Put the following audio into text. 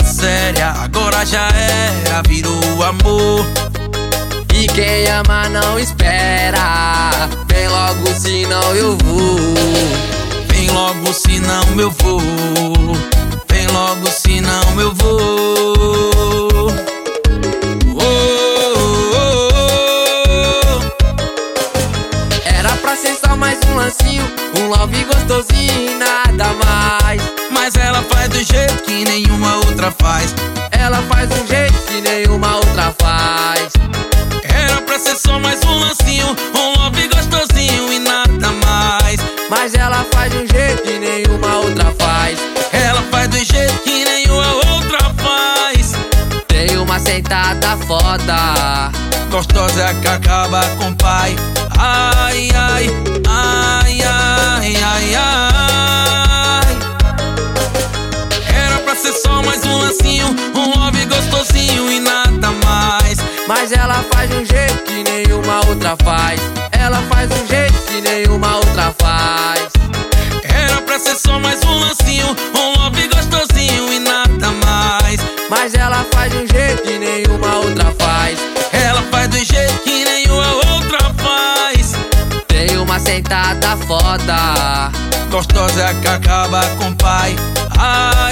séria, agora já era, virou amor. E quem ama não espera, vem logo senão eu vou. Vem logo senão eu vou. Vem logo senão eu vou. Oh, oh, oh. Era pra ser só mais um lancinho, um love gostosinho e nada mais. Mas ela faz do jeito que nenhuma outra faz. Ela faz um jeito que nenhuma outra faz. Era pra ser só mais um lancinho, um love gostosinho e nada mais. Mas ela faz de um jeito que nenhuma outra faz. Ela faz do jeito que nenhuma outra faz. Tem uma sentada foda, gostosa que acaba com o pai. Ai, ai, ai, ai, ai, ai. Era pra ser só mais um lancinho, um love gostosinho e nada mais. mas ela faz de um jeito que nenhuma outra faz. Ela faz de um jeito que nenhuma outra faz. Era pra ser só mais um lancinho, um love gostosinho e nada mais. Mas ela faz de um jeito que nenhuma outra faz. Ela faz do jeito que nenhuma outra faz. Tem uma sentada foda, gostosa que acaba com o pai. Ai,